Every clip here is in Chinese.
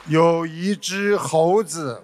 有一只猴子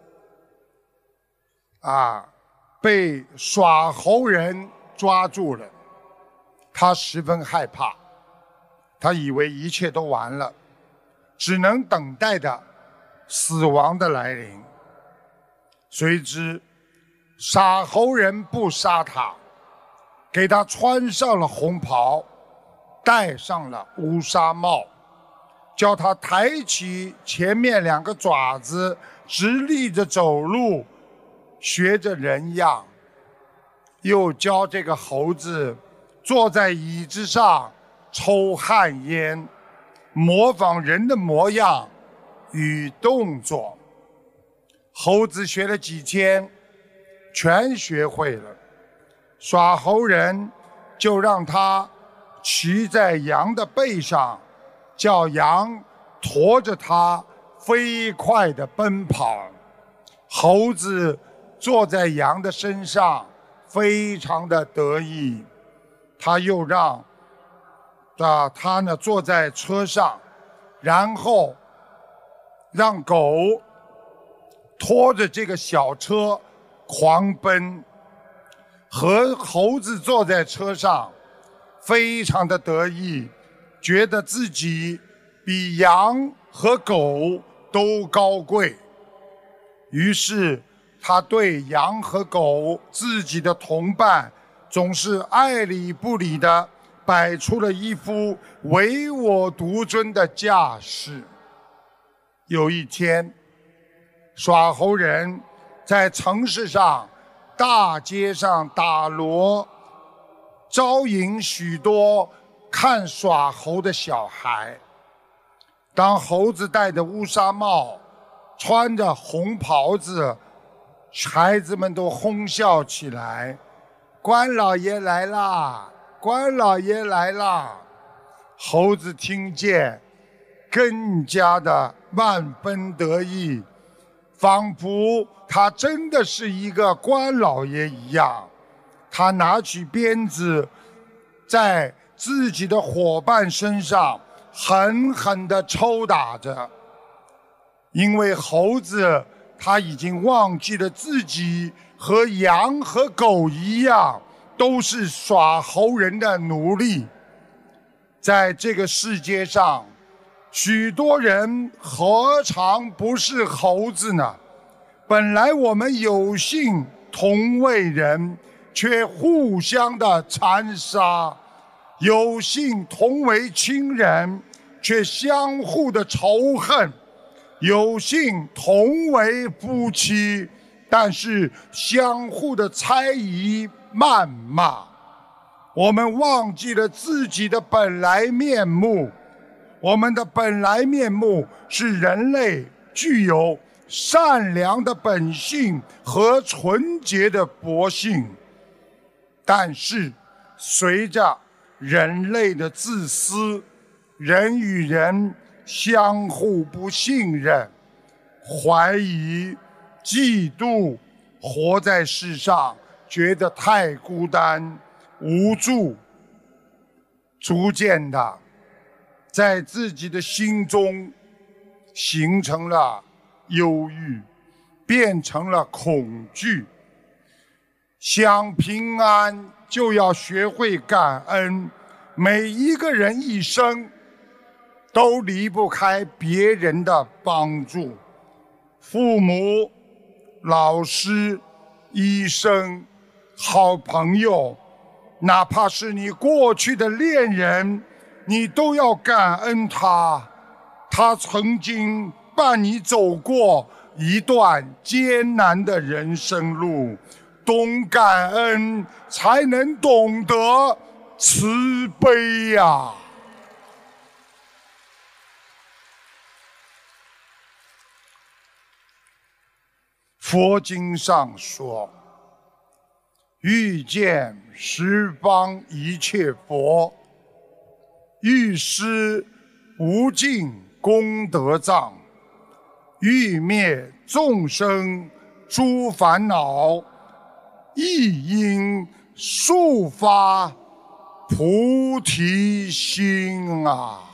被耍猴人抓住了，他十分害怕，他以为一切都完了，只能等待着死亡的来临。谁知耍猴人不杀他，给他穿上了红袍，戴上了乌纱帽，叫他抬起前面2个爪子，直立着走路，学着人样。又教这个猴子坐在椅子上抽旱烟，模仿人的模样与动作。猴子学了几天，全学会了。耍猴人就让他骑在羊的背上，叫羊驮着他飞快地奔跑。猴子坐在羊的身上，非常的得意。他又让他坐在车上，然后让狗拖着这个小车狂奔。和猴子坐在车上，非常的得意，觉得自己比羊和狗都高贵。于是他对羊和狗自己的同伴总是爱理不理的，摆出了一副唯我独尊的架势。有一天，耍猴人在城市上大街上打锣，招引许多看耍猴的小孩。当猴子戴着乌纱帽，穿着红袍子，孩子们都哄笑起来：关老爷来啦，关老爷来啦！猴子听见，更加的万分得意，仿佛他真的是一个官老爷一样。他拿起鞭子，在自己的伙伴身上狠狠地抽打着。因为猴子他已经忘记了自己和羊和狗一样，都是耍猴人的奴隶。在这个世界上，许多人何尝不是猴子呢？本来我们有幸同为人，却互相的残杀；有幸同为亲人，却相互的仇恨；有幸同为夫妻，但是相互的猜疑谩骂。我们忘记了自己的本来面目，我们的本来面目是人类具有善良的本性和纯洁的佛性。但是随着人类的自私，人与人相互不信任、怀疑、嫉妒，活在世上觉得太孤单无助，逐渐的在自己的心中形成了忧郁，变成了恐惧。想平安就要学会感恩，每一个人一生都离不开别人的帮助，父母、老师、医生、好朋友，哪怕是你过去的恋人，你都要感恩他，他曾经伴你走过一段艰难的人生路。懂感恩，才能懂得慈悲呀。佛经上说，欲见十方一切佛，欲施无尽功德藏，欲灭众生诸烦恼，亦应速发菩提心啊！